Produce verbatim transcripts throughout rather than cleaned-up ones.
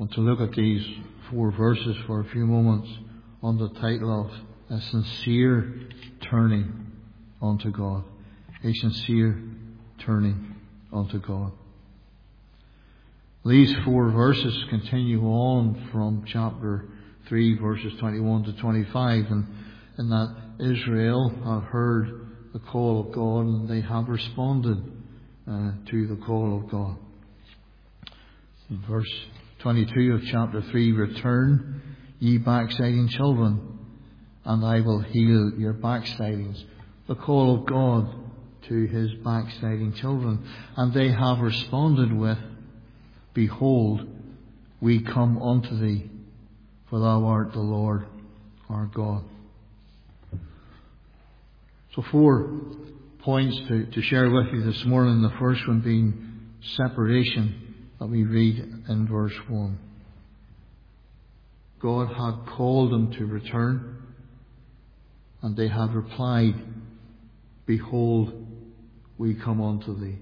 want to look at these four verses for a few moments on the title of A Sincere Turning unto God. A sincere turning unto God. These four verses continue on from chapter three, verses twenty-one to twenty-five, and in that Israel have heard the call of God and they have responded uh, to the call of God. In verse twenty-two of chapter three, return, ye backsliding children, and I will heal your backslidings. The call of God to His backsliding children. And they have responded with, behold, we come unto thee, for thou art the Lord our God. So four points to, to share with you this morning. The first one being separation, that we read in verse one. God had called them to return, and they have replied, behold, we come unto thee.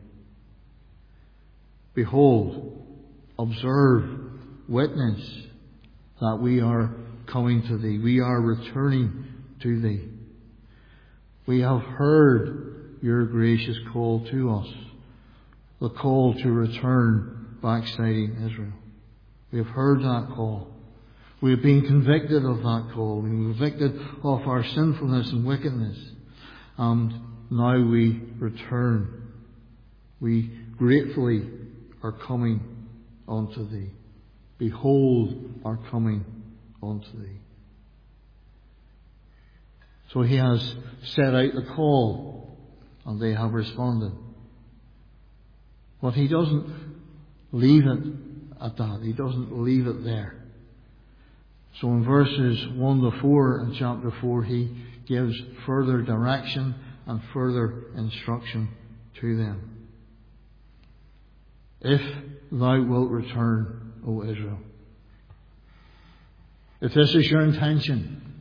Behold, observe, witness that we are coming to thee. We are returning to thee. We have heard your gracious call to us, the call to return backsliding Israel. We have heard that call. We have been convicted of that call. We have been convicted of our sinfulness and wickedness. And now we return. We gratefully are coming unto thee. Behold, are coming unto thee. So He has set out the call, and they have responded. But He doesn't leave it at that. He doesn't leave it there. So in verses one to four in chapter four, He gives further direction and further instruction to them. If thou wilt return, O Israel. If this is your intention,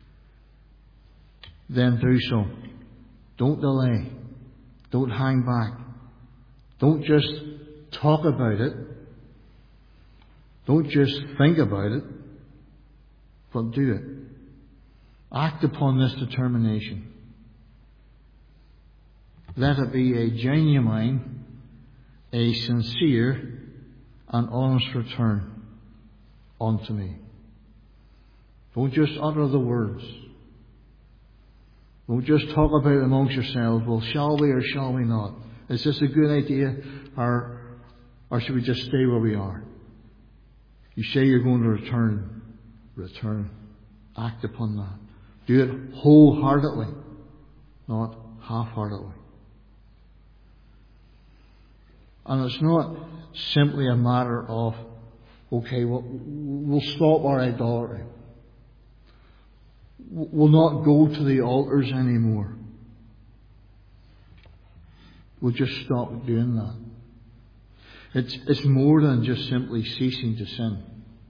then do so. Don't delay. Don't hang back. Don't just talk about it. Don't just think about it, but do it. Act upon this determination. Let it be a genuine, a sincere, and honest return unto me. Don't just utter the words. Don't just talk about it amongst yourselves. Well, shall we or shall we not? Is this a good idea, or, or should we just stay where we are? You say you're going to return. Return. Act upon that. Do it wholeheartedly, not half-heartedly. And it's not simply a matter of, okay, we'll, we'll stop our idolatry. We'll not go to the altars anymore. We'll just stop doing that. It's, it's more than just simply ceasing to sin.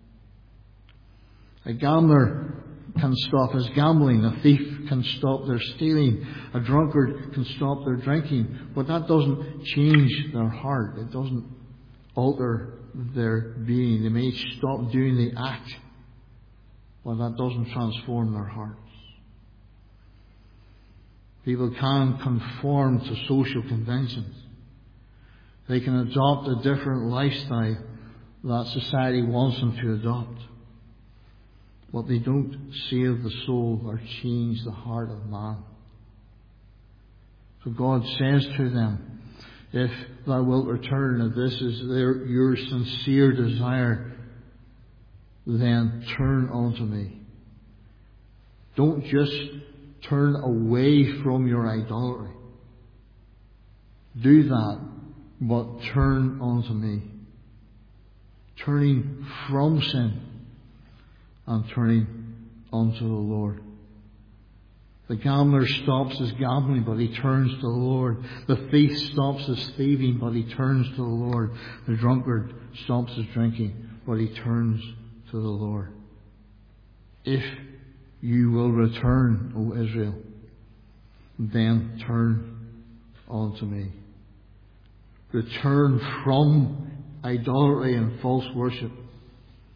A gambler can stop his gambling. A thief can stop their stealing. A drunkard can stop their drinking. But that doesn't change their heart. It doesn't alter their being. They may stop doing the act, but that doesn't transform their hearts. People can conform to social conventions. They can adopt a different lifestyle that society wants them to adopt. But they don't save the soul or change the heart of man. So God says to them, if thou wilt return, if this is their, your sincere desire, then turn unto me. Don't just turn away from your idolatry. Do that, but turn unto me. Turning from sin and turning unto the Lord. The gambler stops his gambling, but he turns to the Lord. The thief stops his thieving, but he turns to the Lord. The drunkard stops his drinking, but he turns to the Lord. If you will return, O Israel, then turn unto me. Return from idolatry and false worship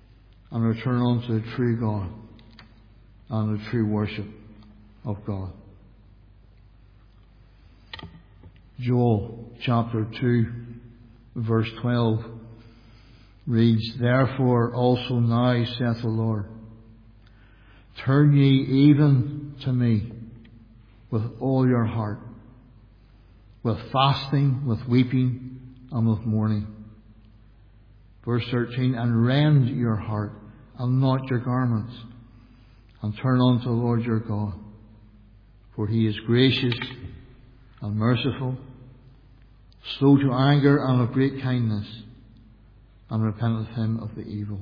and return unto the true God and the true worship of God. Joel chapter two verse twelve reads, Therefore also now, saith the Lord, turn ye even to me with all your heart, with fasting, with weeping, and with mourning. Verse thirteen, and rend your heart, and not your garments, and turn unto the Lord your God, for he is gracious and merciful, slow to anger, and of great kindness, and repenteth him of the evil.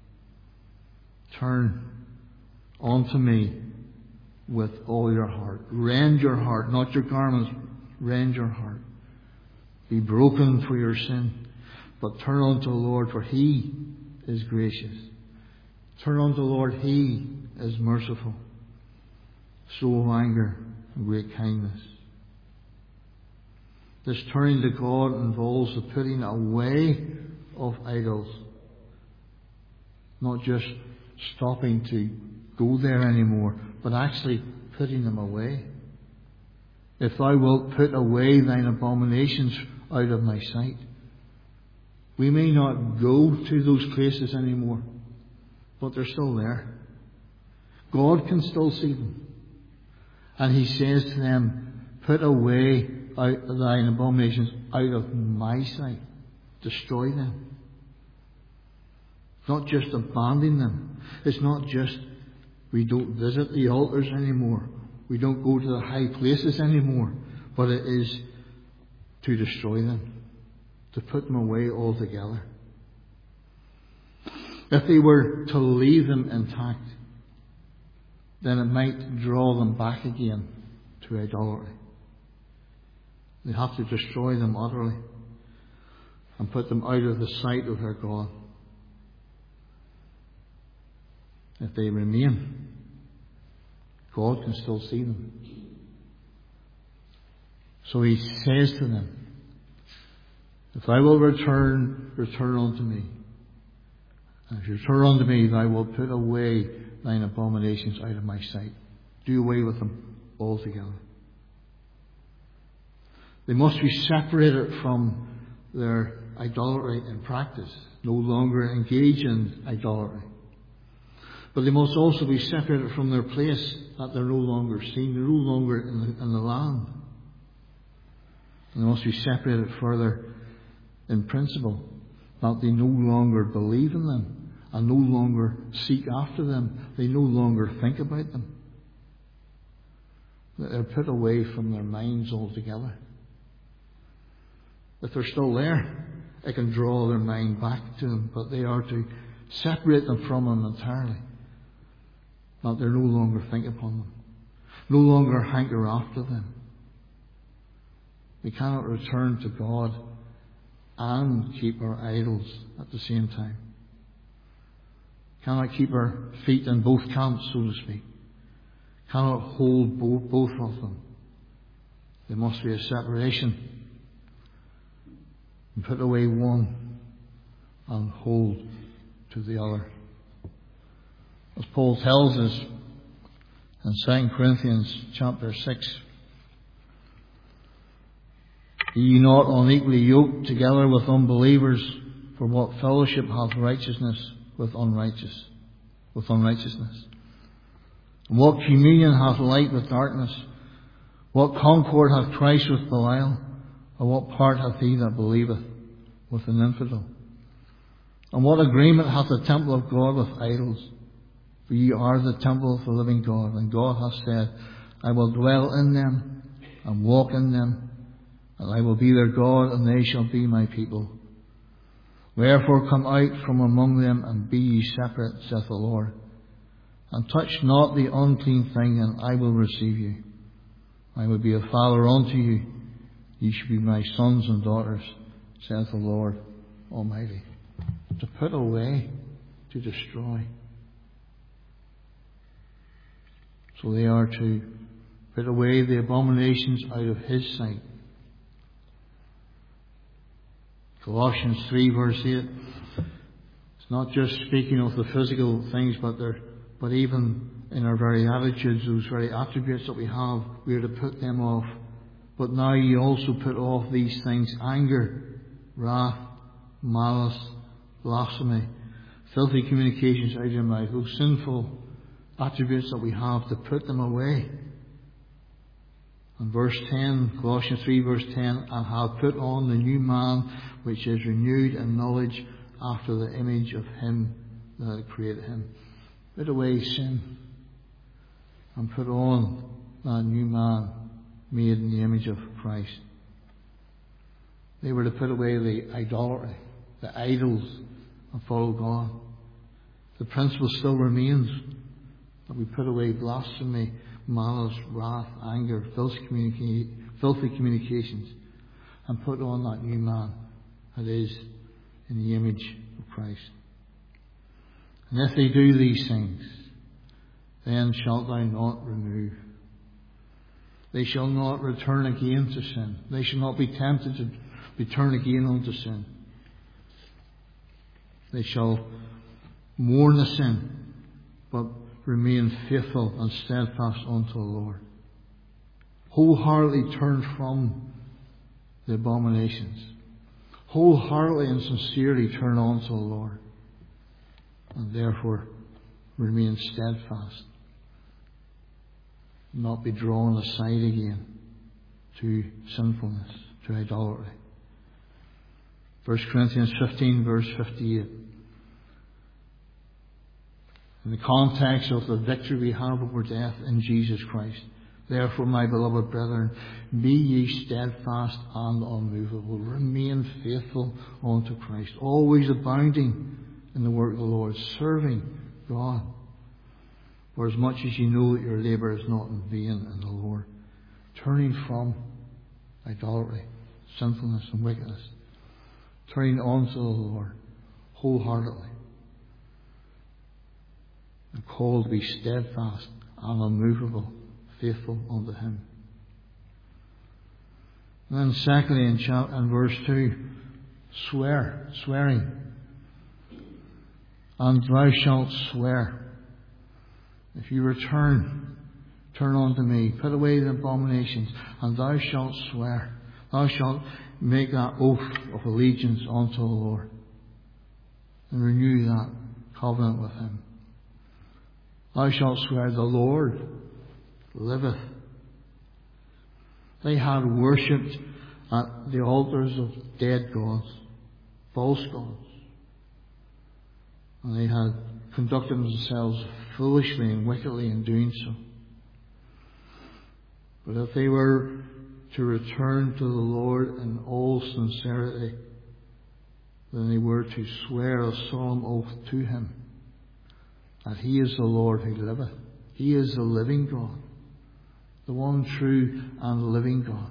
Turn unto me with all your heart. Rend your heart, not your garments. Rend your heart. Be broken for your sin, but turn unto the Lord, for he is gracious. Turn unto the Lord, he is merciful, slow of anger, and great kindness. This turning to God involves the putting away of idols, not just stopping to go there anymore, but actually putting them away. If thou wilt put away thine abominations out of my sight. We may not go to those places anymore, but they're still there. God can still see them. And he says to them, put away out thine abominations out of my sight. Destroy them. Not just abandon them. It's not just we don't visit the altars anymore. We don't go to the high places anymore. But it is to destroy them. To put them away altogether. If they were to leave them intact, then it might draw them back again to idolatry. They have to destroy them utterly and put them out of the sight of their God. If they remain, God can still see them. So he says to them, if I will return, return unto me. And if you turn unto me, thou wilt put away thine abominations out of my sight. Do away with them altogether. They must be separated from their idolatry in practice, no longer engage in idolatry. But they must also be separated from their place, that they're no longer seen, they're no longer in the, in the land. And they must be separated further in principle, that they no longer believe in them and no longer seek after them. They no longer think about them. That they're put away from their minds altogether. If they're still there, it can draw their mind back to them, but they are to separate them from them entirely. That they no longer think upon them, no longer hanker after them. We cannot return to God and keep our idols at the same time. Cannot keep our feet in both camps, so to speak. Cannot hold both, both of them. There must be a separation. And put away one and hold to the other. As Paul tells us in Second Corinthians chapter six, be ye not unequally yoked together with unbelievers, for what fellowship hath righteousness with unrighteous, with unrighteousness? And what communion hath light with darkness? What concord hath Christ with Belial? Or what part hath he that believeth with an infidel? And what agreement hath the temple of God with idols? For ye are the temple of the living God, and God hath said, I will dwell in them and walk in them, and I will be their God, and they shall be my people. Wherefore come out from among them, and be ye separate, saith the Lord, and touch not the unclean thing, and I will receive you. I will be a father unto you. Ye shall be my sons and daughters, saith the Lord Almighty. To put away, to destroy. So they are to put away the abominations out of his sight. Colossians three verse eight It's not just speaking of the physical things, but they're, but even in our very attitudes, those very attributes that we have, we are to put them off. But now you also put off these things: anger, wrath, malice, blasphemy, filthy communications out of your mouth. Those sinful attributes that we have, to put them away. And verse ten, Colossians three verse ten, and have put on the new man, which is renewed in knowledge after the image of him that created him. Put away sin and put on that new man made in the image of Christ. They were to put away the idolatry, the idols, and follow God. The principle still remains that we put away blasphemy, malice, wrath, anger, filthy, communica- filthy communications, and put on that new man that is in the image of Christ. And if they do these things, then shalt thou not remove. They shall not return again to sin. They shall not be tempted to return again unto sin. They shall mourn the sin, but remain faithful and steadfast unto the Lord. Wholeheartedly turn from the abominations. Wholeheartedly and sincerely turn unto the Lord. And therefore remain steadfast. Not be drawn aside again to sinfulness, to idolatry. First Corinthians fifteen verse fifty-eight. In the context of the victory we have over death in Jesus Christ. Therefore, my beloved brethren, be ye steadfast and unmovable. Remain faithful unto Christ. Always abounding in the work of the Lord, serving God. For as much as you know that your labour is not in vain in the Lord. Turning from idolatry, sinfulness and wickedness. Turning unto the Lord wholeheartedly. And called to be steadfast and unmovable, faithful unto Him. And then secondly in, chapter, in verse two, swear, swearing. And thou shalt swear. If you return, turn unto me, put away the abominations, and thou shalt swear. Thou shalt make that oath of allegiance unto the Lord, and renew that covenant with Him. Thou shalt swear, the Lord liveth. They had worshipped at the altars of dead gods, false gods. And they had conducted themselves foolishly and wickedly in doing so. But if they were to return to the Lord in all sincerity, then they were to swear a solemn oath to Him that He is the Lord who liveth. He is the living God, the one true and living God.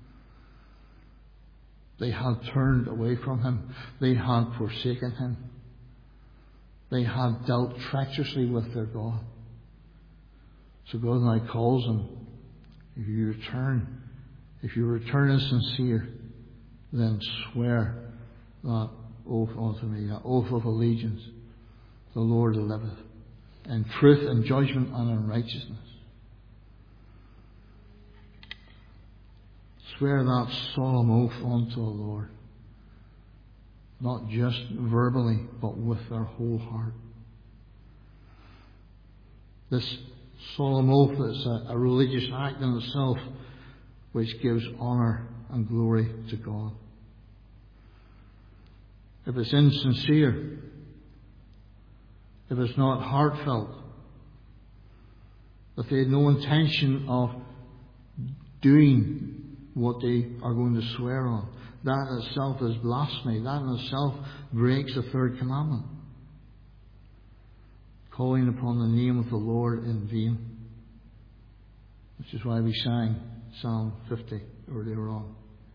They had turned away from Him. They had forsaken Him. They had dealt treacherously with their God. So God now calls them, if you return, if you return as sincere, then swear that oath unto me, that oath of allegiance. The Lord liveth, in truth and judgment and in righteousness. Swear that solemn oath unto the Lord. Not just verbally, but with their whole heart. This solemn oath is a, a religious act in itself, which gives honour and glory to God. If it's insincere, if it's not heartfelt, if they had no intention of doing what they are going to swear on, that itself is blasphemy. That in itself breaks the third commandment. Calling upon the name of the Lord in vain. Which is why we sang Psalm fifty earlier on.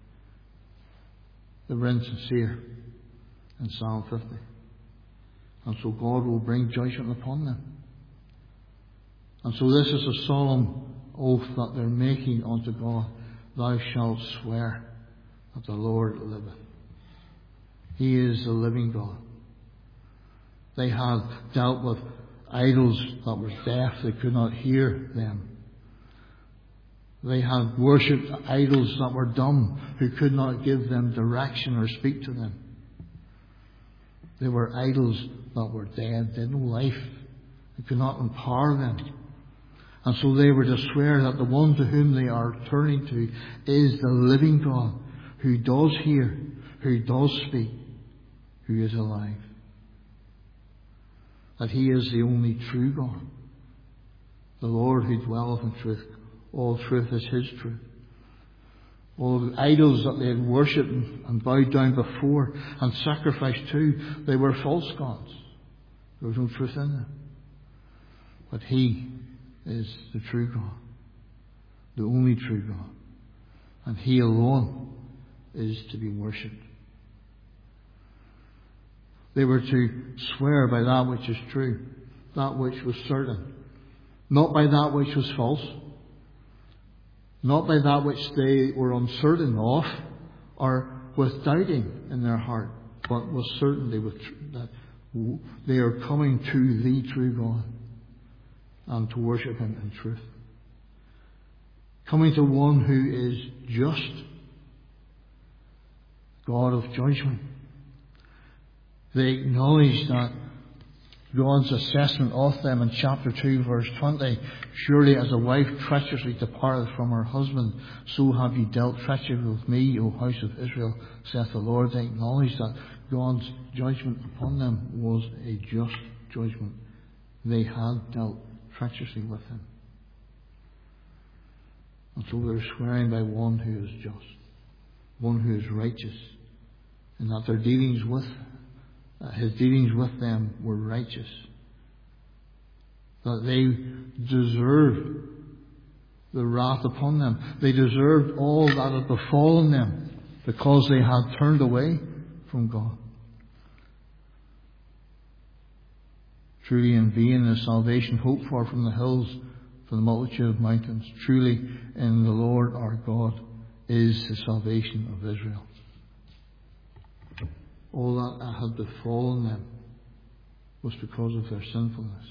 They were insincere in Psalm fifty. And so God will bring judgment upon them. And so this is a solemn oath that they're making unto God. Thou shalt swear that the Lord liveth. He is the living God. They had dealt with idols that were deaf, they could not hear them. They had worshipped idols that were dumb, who could not give them direction or speak to them. They were idols that were dead, they had no life. They could not empower them. And so they were to swear that the one to whom they are turning to is the living God, who does hear, who does speak, who is alive. That He is the only true God, the Lord who dwelleth in truth. All truth is His truth. All the idols that they had worshipped and bowed down before and sacrificed to, they were false gods. There was no truth in them. But He is the true God, the only true God. And He alone is to be worshipped. They were to swear by that which is true, that which was certain, not by that which was false, not by that which they were uncertain of, or with doubting in their heart, but with certainty with tr- that they are coming to the true God and to worship Him in truth. Coming to one who is just, God of judgment. They acknowledge that God's assessment of them in chapter two, verse twenty, surely as a wife treacherously departed from her husband, so have you dealt treacherously with me, O house of Israel, saith the Lord. They acknowledge that God's judgment upon them was a just judgment. They had dealt treacherously with Him. And so they're swearing by one who is just, one who is righteous, and that their dealings with Uh, his dealings with them were righteous. That they deserved the wrath upon them. They deserved all that had befallen them because they had turned away from God. Truly in vain is salvation hoped for from the hills, from the multitude of mountains. Truly in the Lord our God is the salvation of Israel. All that had befallen them was because of their sinfulness.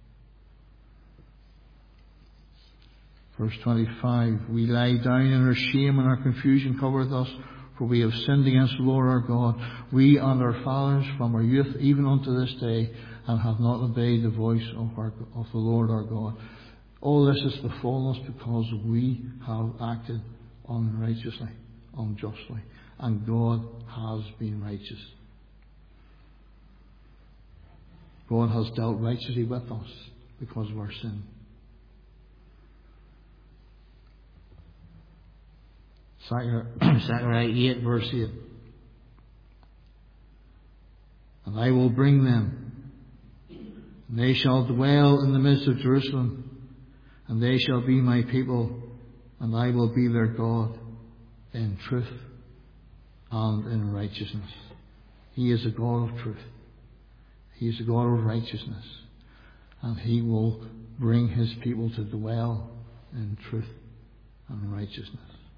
Verse twenty-five, we lie down in our shame and our confusion covereth us, for we have sinned against the Lord our God, we and our fathers from our youth even unto this day, and have not obeyed the voice of, our, of the Lord our God. All this is befallen us because we have acted unrighteously, unjustly. And God has been righteous. God has dealt righteously with us because of our sin. Zechariah eight, verse eight. And I will bring them, and they shall dwell in the midst of Jerusalem, and they shall be my people, and I will be their God in truth and in righteousness. He is a God of truth. He is a God of righteousness. And He will bring His people to dwell in truth and righteousness.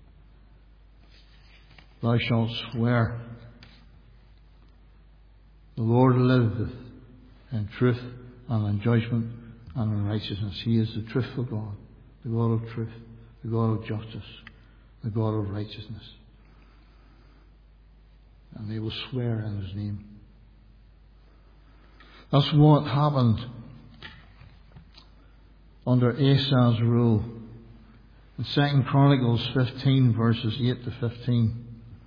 Thou shalt swear, the Lord liveth in truth and in judgment and in righteousness. He is the truthful God, the God of truth, the God of justice, the God of righteousness. And they will swear in His name. That's what happened under Asa's rule. In Second Chronicles fifteen, verses eight to fifteen.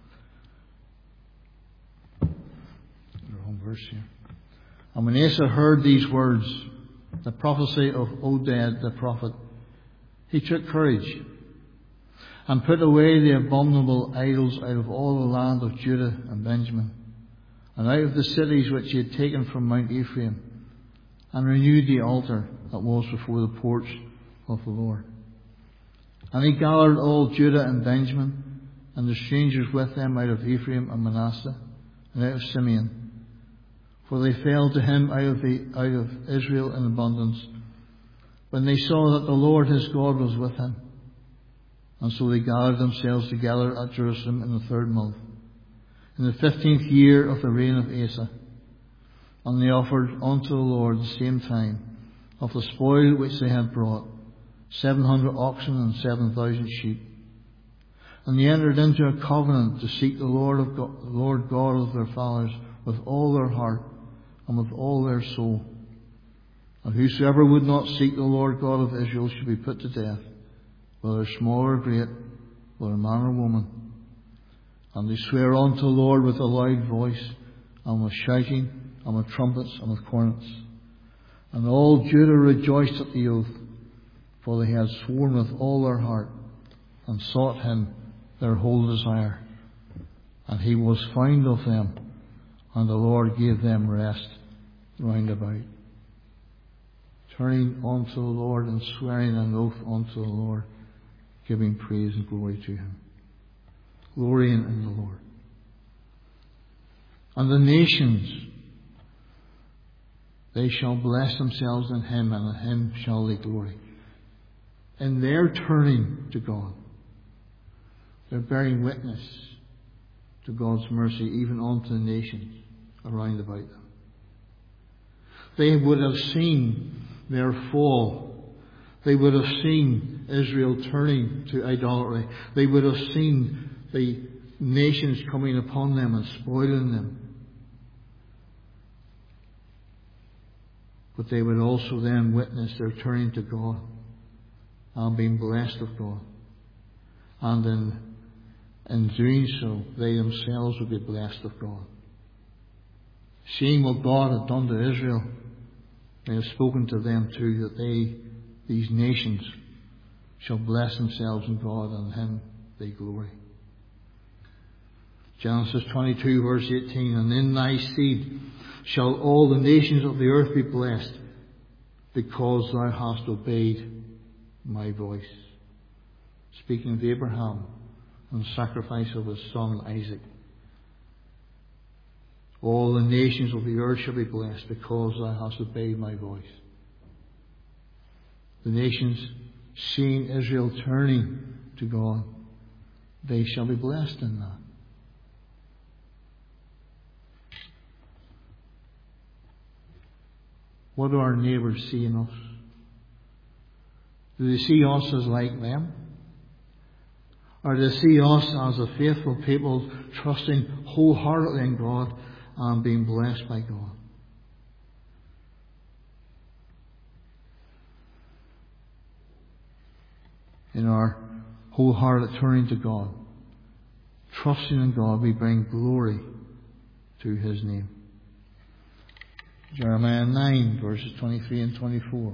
Wrong verse here. And when Asa heard these words, the prophecy of Oded the prophet, he took courage and put away the abominable idols out of all the land of Judah and Benjamin, and out of the cities which he had taken from Mount Ephraim, and renewed the altar that was before the porch of the Lord. And he gathered all Judah and Benjamin, and the strangers with them out of Ephraim and Manasseh, and out of Simeon, for they fell to him out of, the, out of Israel in abundance, when they saw that the Lord his God was with him. And so they gathered themselves together at Jerusalem in the third month, in the fifteenth year of the reign of Asa. And they offered unto the Lord the same time of the spoil which they had brought, seven hundred oxen and seven thousand sheep. And they entered into a covenant to seek the Lord of God, the Lord God of their fathers with all their heart and with all their soul. And whosoever would not seek the Lord God of Israel should be put to death, whether small or great, whether man or woman. And they swear unto the Lord with a loud voice, and with shouting, and with trumpets, and with cornets. And all Judah rejoiced at the oath, for they had sworn with all their heart, and sought him their whole desire. And he was found of them, and the Lord gave them rest round about. Turning unto the Lord and swearing an oath unto the Lord, giving praise and glory to him. Glorying in the Lord. And the nations, they shall bless themselves in him, and in him shall they glory. In their turning to God, they're bearing witness to God's mercy even unto the nations around about them. They would have seen their fall. They would have seen Israel turning to idolatry. They would have seen the nations coming upon them and spoiling them. But they would also then witness their turning to God and being blessed of God. And in, in doing so, they themselves would be blessed of God. Seeing what God had done to Israel, they have spoken to them too, that they, these nations, shall bless themselves in God, and in him they glory. Genesis twenty-two verse eighteen, and in thy seed shall all the nations of the earth be blessed, because thou hast obeyed my voice. Speaking of Abraham and the sacrifice of his son Isaac. All the nations of the earth shall be blessed, because thou hast obeyed my voice. The nations, seeing Israel turning to God, they shall be blessed in that. What do our neighbours see in us? Do they see us as like them? Or do they see us as a faithful people, trusting wholeheartedly in God and being blessed by God? In our wholehearted turning to God, trusting in God, we bring glory to his name. Jeremiah nine verses twenty-three and twenty-four.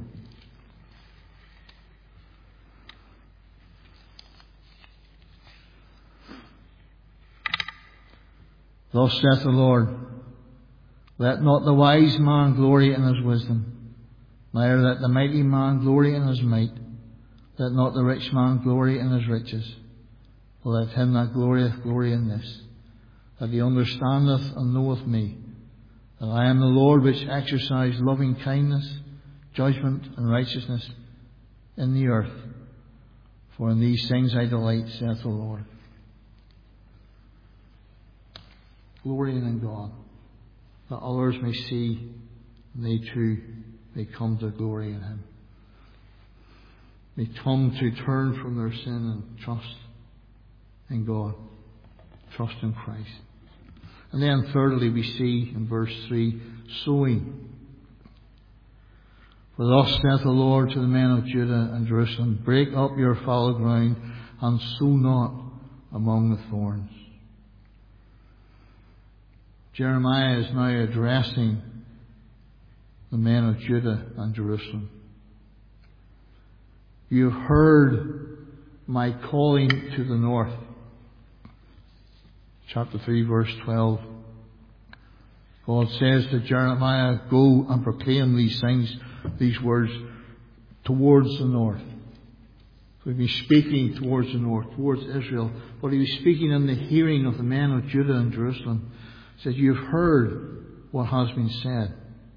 Thus saith the Lord, let not the wise man glory in his wisdom, neither let the mighty man glory in his might, let not the rich man glory in his riches, but let him that glorieth glory in this, that he understandeth and knoweth me, that I am the Lord which exercise loving kindness, judgment, and righteousness in the earth. For in these things I delight, saith the Lord. Glorying in God, that others may see, and they too may come to glory in him. May come to turn from their sin and trust in God, trust in Christ. And then thirdly, we see in verse three, sowing. For thus saith the Lord to the men of Judah and Jerusalem, break up your fallow ground, and sow not among the thorns. Jeremiah is now addressing the men of Judah and Jerusalem. You have heard my calling to the north. Chapter three verse twelve. God says to Jeremiah, go and proclaim these things, these words, towards the north. So he'd be speaking towards the north, towards Israel. But he was speaking in the hearing of the men of Judah and Jerusalem. He says, you've heard what has been said.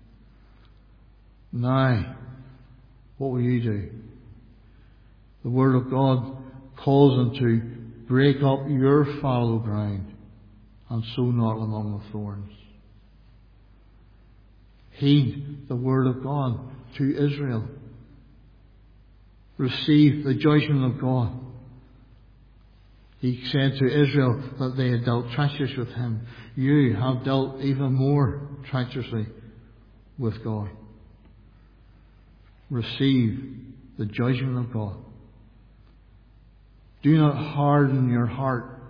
Now, what will you do? The Word of God calls them to break up your fallow ground and sow not among the thorns. Heed the word of God to Israel. Receive the judgment of God. He said to Israel that they had dealt treacherously with him. You have dealt even more treacherously with God. Receive the judgment of God. Do not harden your heart,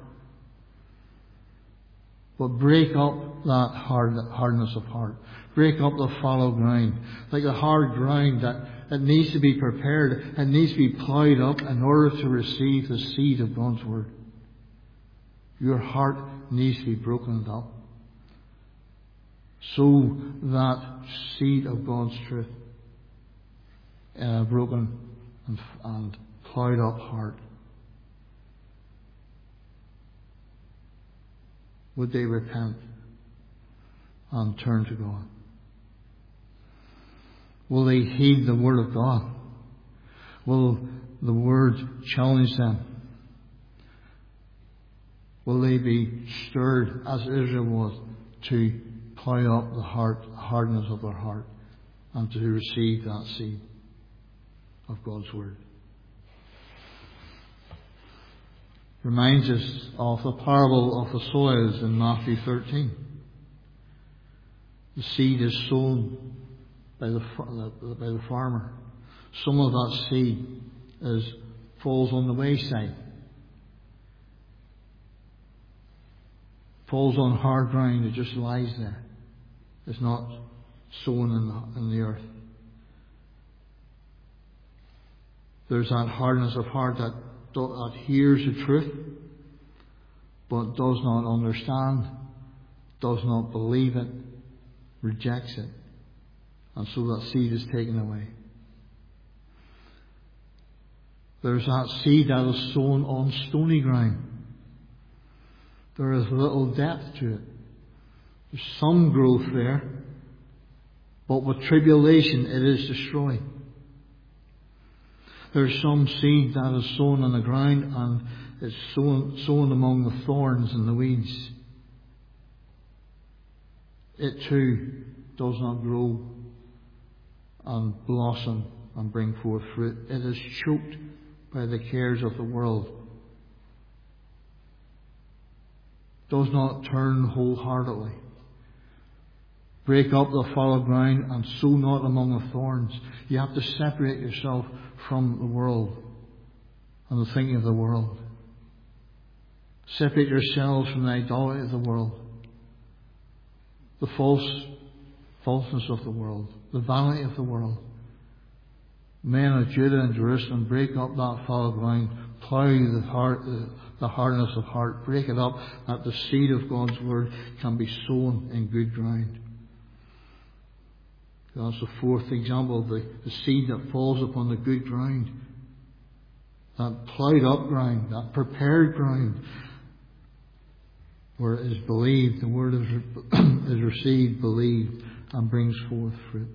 but break up that hard, hardness of heart. Break up the fallow ground. Like a hard ground that it needs to be prepared. It needs to be plowed up in order to receive the seed of God's word. Your heart needs to be broken up, so that seed of God's truth in a broken and, and plowed up heart. Would they repent and turn to God? Will they heed the word of God? Will the word challenge them? Will they be stirred, as Israel was, to plough up the heart, hardness of their heart, and to receive that seed of God's word? Reminds us of the parable of the soils in Matthew thirteen. The seed is sown by the by the farmer. Some of that seed is falls on the wayside, falls on hard ground. It just lies there. It's not sown in the, in the earth. There's that hardness of heart that that hears the truth, but does not understand, does not believe it, rejects it, and so that seed is taken away. There's that seed that is sown on stony ground. There is little depth to it. There's some growth there, but with tribulation it is destroyed. There's some seed that is sown on the ground and is sown, sown among the thorns and the weeds. It too does not grow and blossom and bring forth fruit. It is choked by the cares of the world. Does not turn wholeheartedly. Break up the fallow ground and sow not among the thorns. You have to separate yourself from the world and the thinking of the world. Separate yourselves from the idolatry of the world, the false falseness of the world, the vanity of the world. Men of Judah and Jerusalem, break up that fallow ground, plough the heart, the, the hardness of heart, break it up, that the seed of God's word can be sown in good ground. That's the fourth example of the, the seed that falls upon the good ground. That ploughed up ground, that prepared ground, where it is believed, the word is, is received, believed, and brings forth fruit.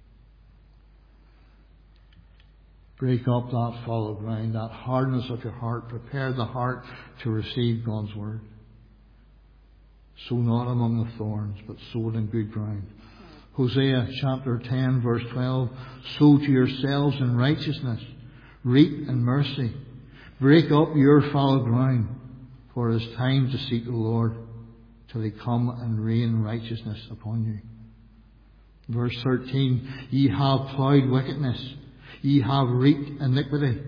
Break up that fallow ground, that hardness of your heart. Prepare the heart to receive God's word. Sow not among the thorns, but sow it in good ground. Hosea chapter ten verse twelve, sow to yourselves in righteousness, reap in mercy. Break up your fallow ground, for it is time to seek the Lord, till he come and rain righteousness upon you. Verse thirteen, ye have ploughed wickedness, ye have reaped iniquity.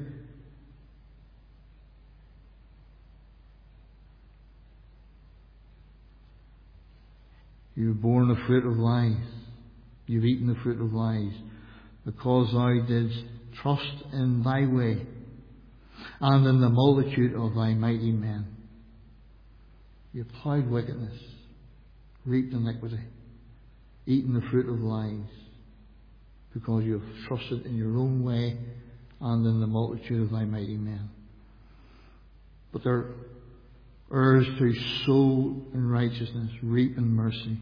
You have borne the fruit of lies. You've eaten the fruit of lies, because thou didst trust in thy way, and in the multitude of thy mighty men. You have ploughed wickedness, reaped iniquity, eaten the fruit of lies, because you have trusted in your own way and in the multitude of thy mighty men. But they're urged to sow in righteousness, reap in mercy,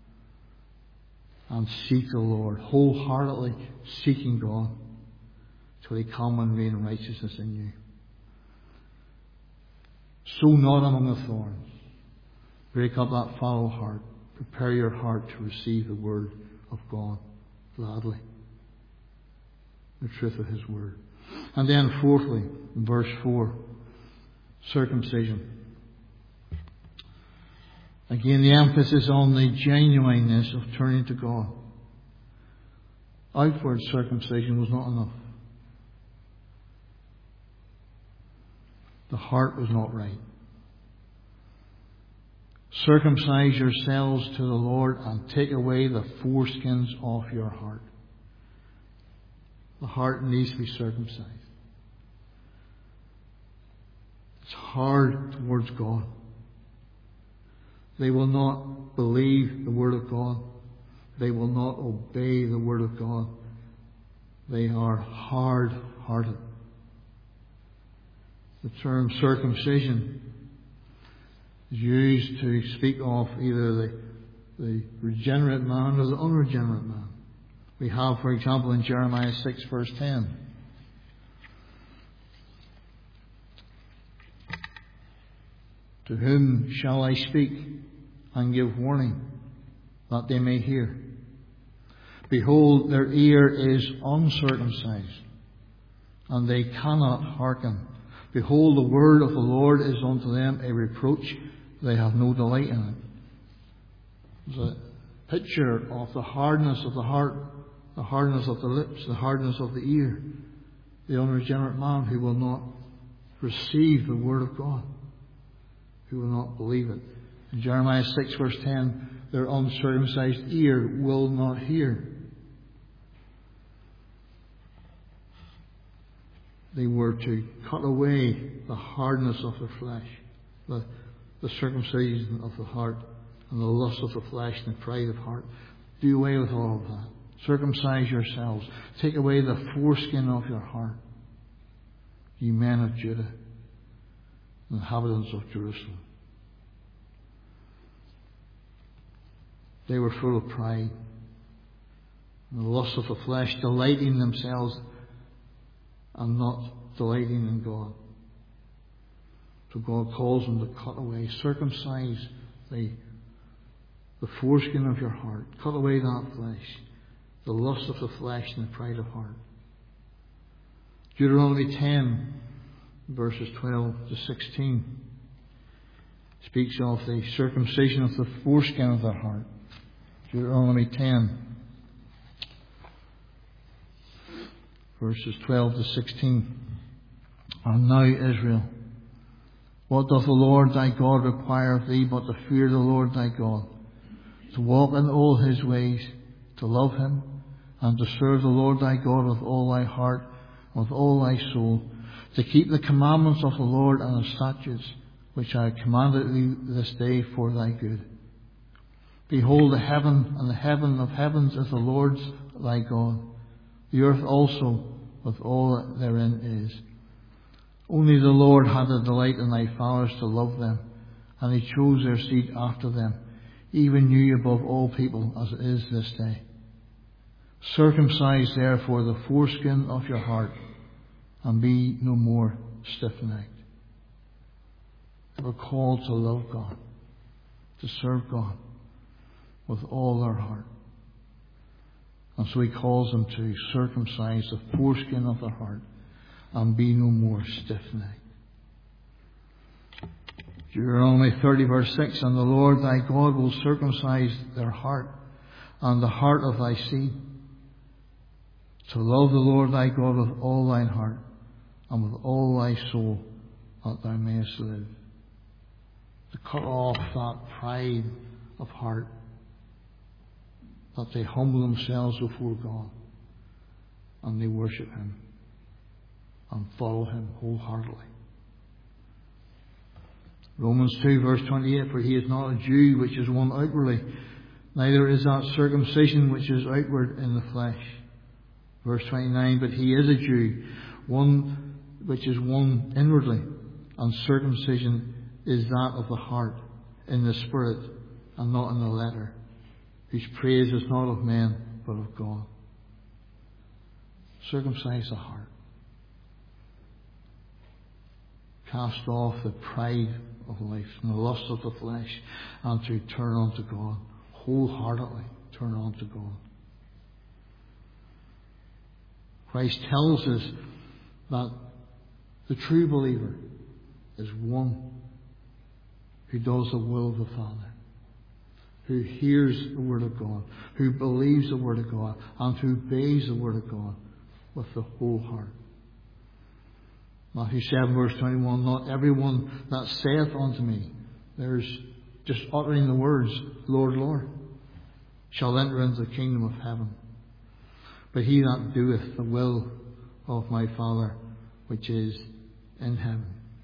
and seek the Lord, wholeheartedly seeking God, till he come and reign righteousness in you. Sow not among the thorns. Break up that fallow heart. Prepare your heart to receive the word of God gladly. The truth of His Word. And then fourthly, in verse four, circumcision. Again, the emphasis on the genuineness of turning to God. Outward circumcision was not enough. The heart was not right. Circumcise yourselves to the Lord and take away the foreskins off your heart. The heart needs to be circumcised. It's hard towards God. They will not believe the Word of God. They will not obey the Word of God. They are hard-hearted. The term circumcision is used to speak of either the, the regenerate man or the unregenerate man. We have, for example, in Jeremiah six verse ten. To whom shall I speak and give warning, that they may hear? Behold, their ear is uncircumcised, and they cannot hearken. Behold, the word of the Lord is unto them a reproach. They have no delight in it. There's a picture of the hardness of the heart, the hardness of the lips, the hardness of the ear. The unregenerate man who will not receive the word of God, who will not believe it. In Jeremiah six verse ten, their uncircumcised ear will not hear. They were to cut away the hardness of the flesh, the, the circumcision of the heart, and the lust of the flesh and the pride of heart. Do away with all of that. Circumcise yourselves. Take away the foreskin of your heart, ye men of Judah, inhabitants of Jerusalem. They were full of pride and the lust of the flesh, delighting themselves and not delighting in God. So God calls them to cut away, circumcise the, the foreskin of your heart. Cut away that flesh, the lust of the flesh and the pride of heart. Deuteronomy ten, verses twelve to sixteen, speaks of the circumcision of the foreskin of the heart. Deuteronomy ten, verses twelve to sixteen. And now, Israel, what doth the Lord thy God require of thee but to fear the Lord thy God, to walk in all his ways, to love him, and to serve the Lord thy God with all thy heart, with all thy soul, to keep the commandments of the Lord and his statutes, which I have commanded thee this day for thy good. Behold, the heaven and the heaven of heavens is the Lord's thy God, the earth also with all that therein is. Only the Lord had a delight in thy fathers to love them, and he chose their seed after them, even you above all people, as it is this day. Circumcise therefore the foreskin of your heart, and be no more stiff-necked. They were called to love God, to serve God with all their heart. And so he calls them to circumcise the foreskin of their heart and be no more stiff-necked. Deuteronomy thirty verse six, and the Lord thy God will circumcise their heart and the heart of thy seed, to love the Lord thy God with all thine heart and with all thy soul, that thou mayest live. To cut off that pride of heart, that they humble themselves before God and they worship him and follow him wholeheartedly. Romans two verse twenty-eight, for he is not a Jew which is one outwardly, neither is that circumcision which is outward in the flesh. Verse twenty-nine, but he is a Jew, one which is one inwardly, and circumcision is that of the heart, in the spirit, and not in the letter, whose praise is not of men, but of God. Circumcise the heart. Cast off the pride of life and the lust of the flesh, and to turn unto God. Wholeheartedly turn unto God. Christ tells us that the true believer is one who does the will of the Father, who hears the Word of God, who believes the Word of God, and who obeys the Word of God with the whole heart. Matthew seven verse twenty-one, not everyone that saith unto me, there's just uttering the words, Lord, Lord, shall enter into the kingdom of heaven, but he that doeth the will of my Father which is in heaven.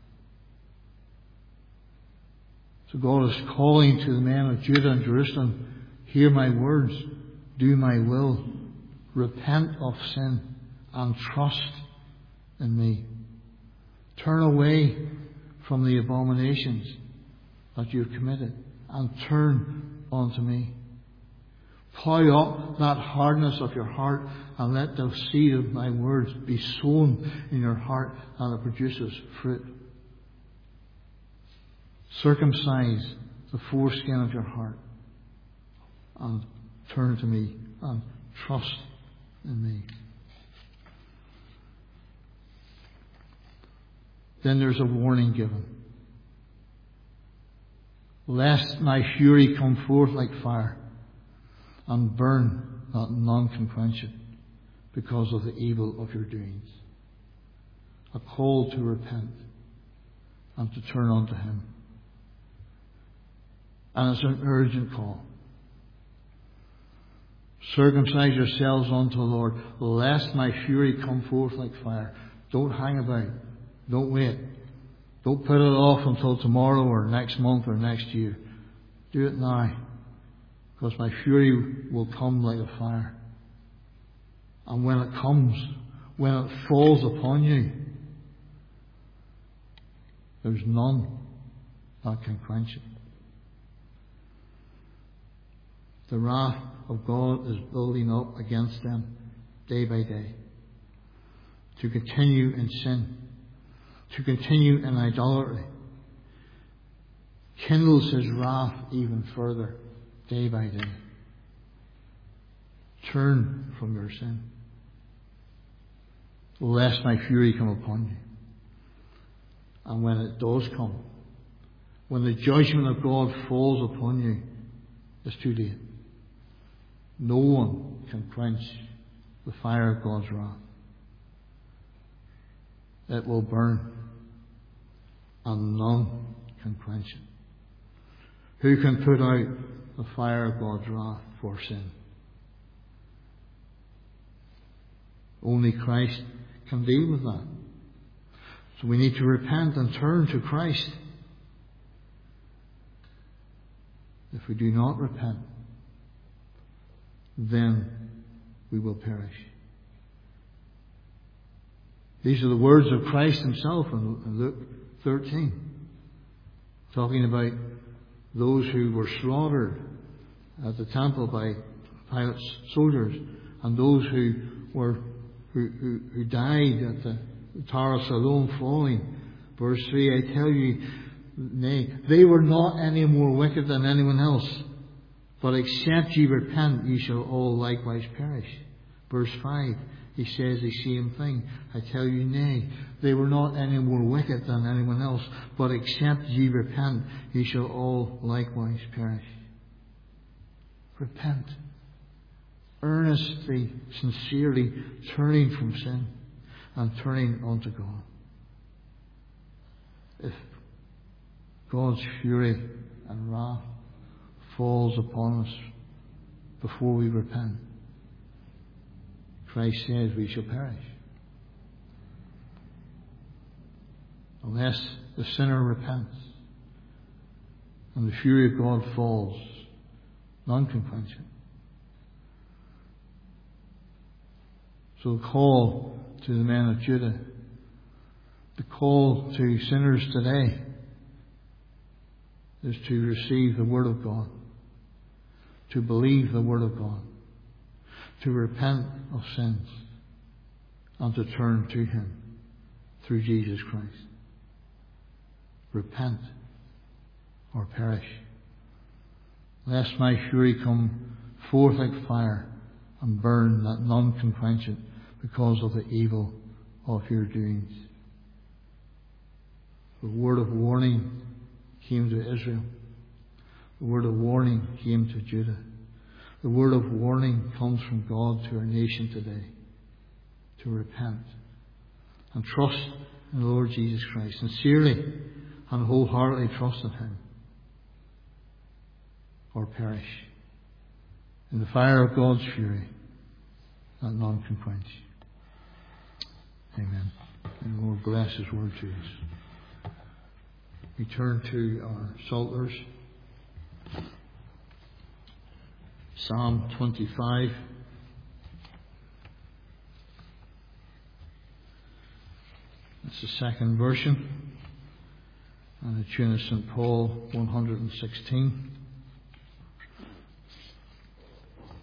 So God is calling to the men of Judah and Jerusalem, hear my words, do my will, repent of sin, and trust in me. Turn away from the abominations that you have committed and turn unto me. Plough up that hardness of your heart and let the seed of my words be sown in your heart and it produces fruit. Circumcise the foreskin of your heart and turn to me and trust in me. Then there's a warning given. Lest my fury come forth like fire and burn that none can quench it because of the evil of your doings. A call to repent and to turn unto Him. And it's an urgent call. Circumcise yourselves unto the Lord, lest my fury come forth like fire. Don't hang about. Don't wait. Don't put it off until tomorrow or next month or next year. Do it now. Because my fury will come like a fire. And when it comes, when it falls upon you, there's none that can quench it. The wrath of God is building up against them day by day. To continue in sin. To continue in idolatry. Kindles His wrath even further day by day. Turn from your sin, lest my fury come upon you. And when it does come, when the judgment of God falls upon you, it's too late. No one can quench the fire of God's wrath. It will burn, and none can quench it. Who can put out the fire of God's wrath for sin? Only Christ can deal with that. So we need to repent and turn to Christ. If we do not repent, then we will perish. These are the words of Christ Himself in Luke thirteen, talking about those who were slaughtered at the temple by Pilate's soldiers, and those who were who, who, who died at the Tower of Siloam falling. Verse three, I tell you, nay, they were not any more wicked than anyone else, but except ye repent, ye shall all likewise perish. Verse five, He says the same thing. I tell you, nay, they were not any more wicked than anyone else, but except ye repent, ye shall all likewise perish. Repent. Earnestly, sincerely turning from sin and turning unto God. If God's fury and wrath falls upon us before we repent, Christ says we shall perish. Unless the sinner repents and the fury of God falls, none can quench it. So the call to the men of Judah, the call to sinners today, is to receive the Word of God, to believe the Word of God, to repent of sins, and to turn to Him through Jesus Christ. Repent or perish, lest my fury come forth like fire and burn, that none can quench it, because of the evil of your doings. The word of warning came to Israel. The word of warning came to Judah. The word of warning comes from God to our nation today, to repent and trust in the Lord Jesus Christ, sincerely and wholeheartedly trust in Him, or perish in the fire of God's fury that none can quench. Amen. And the Lord bless His word to us. We turn to our Psalters. Psalm twenty-five. That's the second version. And the tune of Saint Paul one hundred sixteen.